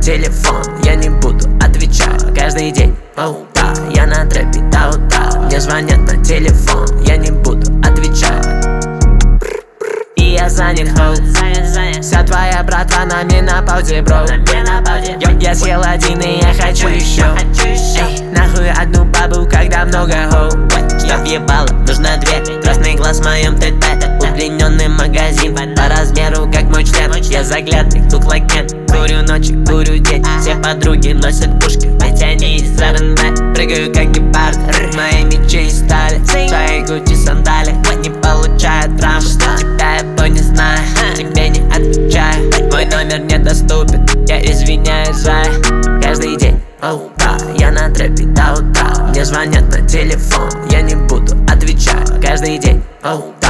телефон, я не буду отвечать каждый день по утрам. Я на трэпе до утра, мне звонят на телефон, я не буду отвечать. И я занят, хоу. Вся твоя братва на менопаузе, бро. Я съел один и я хочу еще. Эй, нахуй одну бабу, когда много хоу. Чтоб ебало, нужно две. Красный глаз в моем ТТ. Удлиненный магазин по размеру, как мой член. Я заглядный, look like Ken. Курю ночи, курю день. Все подруги носят пушки, ведь они из РНБ. Прыгаю как гепард, мои мечи из стали. Свои гучи сандали не получают травмы. Тебя я то не знаю, тебе не отвечаю. Мой номер недоступен, я извиняюсь за каждый день по утрам. Я на трэпе до утра, мне звонят на телефон, я не буду отвечать каждый день по утрам.